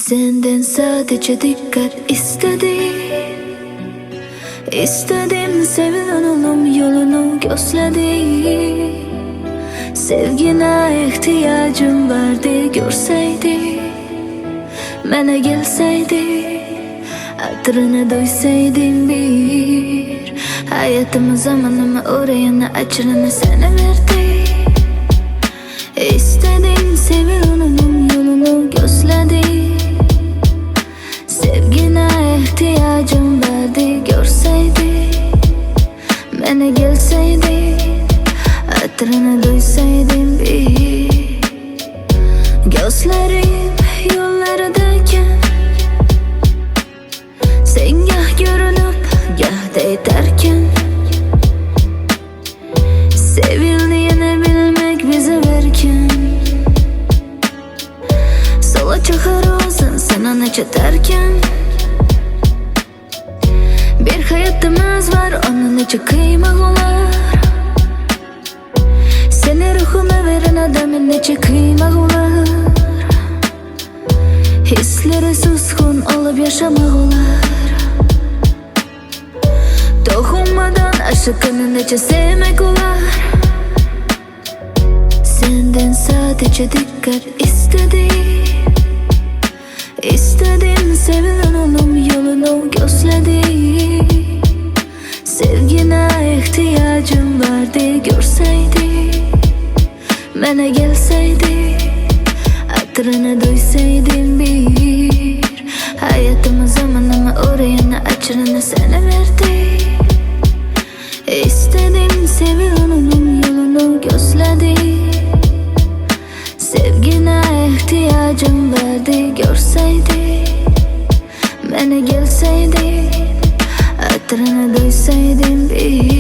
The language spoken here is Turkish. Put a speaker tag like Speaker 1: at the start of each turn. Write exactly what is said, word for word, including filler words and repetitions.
Speaker 1: Senden sadece dikkat istedim. İstedim sevilen olum yolunu gözledim. Sevgine ihtiyacım vardı görseydi, mene gelseydi, adrını duysaydım bir. Hayatımı zamanımı orayını açırını sana verdi. İstedim sevilen olum yolunu gözledim. Sevgine ihtiyacım vardı görseydi, mene gelseydi, adrını duysaydım bir. Gözlerim yollardayken sen gah görünüp gah değderken, sevildiğini bilmek bize verken, sola çıkar olsun sen ona çatarken. Bir hayatımız var, onun için kıymak olar. Seni ruhuna veren adamın için kıymak olar. Hisleri suskun olup yaşamak olar. Dokunmadan aşkının için sevmek olar. Senden sadece dikkat istedim. İstedim sevilen olum yolunu gözledim. Sevgine ihtiyacım vardı görseydi, mene gelseydi, adrını duysaydım bir. Hayatımı zamanımı orayını açırını sana verdi. İstedim sevilen olum yolunu gözledim. Sevgine ihtiyacım vardı görseydi, mene gelseydi, adrını duysaydım bir.